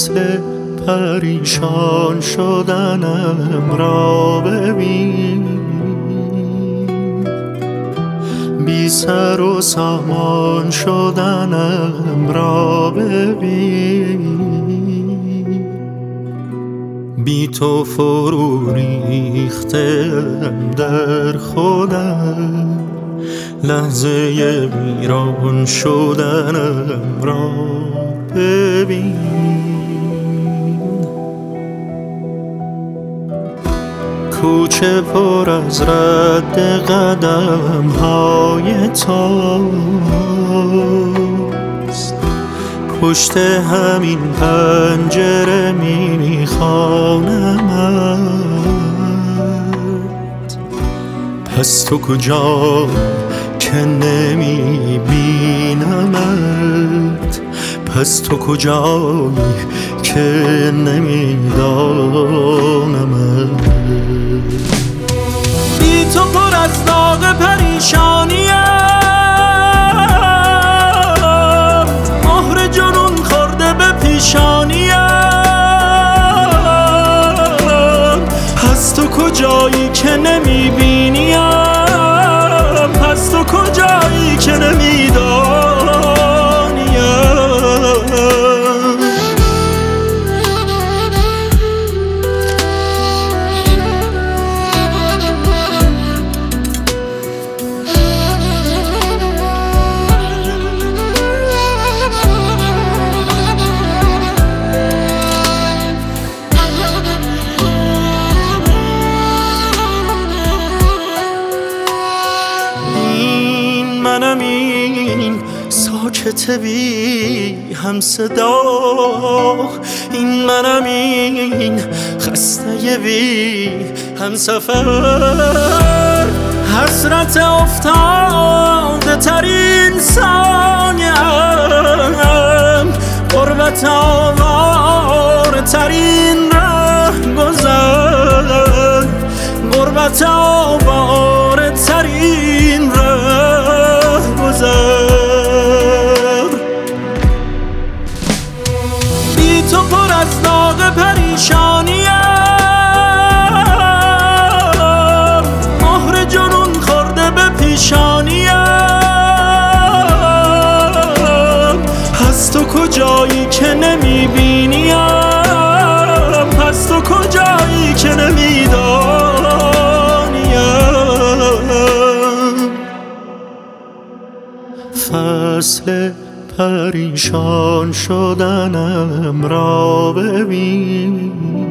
فصل پریشان شدنم را ببین، بی سر و سامان شدنم را ببین، بی تو فرو ریختم در خودم، لحظه ویران شدنم را ببین. کوچه پر از رد قدم های تاست، پشت همین پنجره میخوانمت. پس تو کجا که نمیبینمت، پس تو کجایی که نمیدانمت. بی تو پر از داغ پریشانیم، مهر جنون خورده به پیشانیم. پس تو کجایی که نمیبینیم، پس تو کجایی که نمیدانیم. منم این ساکت بی هم صدا، این منم این خسته بی هم سفر. حسرت افتاده ترین ثانیم، غربت آواره ترین رهگذر، غربت آواره ترین بی تو پر از داغ پریشانیم، مهر جنون خورده به پیشانیم. پس تو کجایی که نمیبینیم، پس تو کجایی که نمیدانیم. فصل پریشان شدنم را ببین،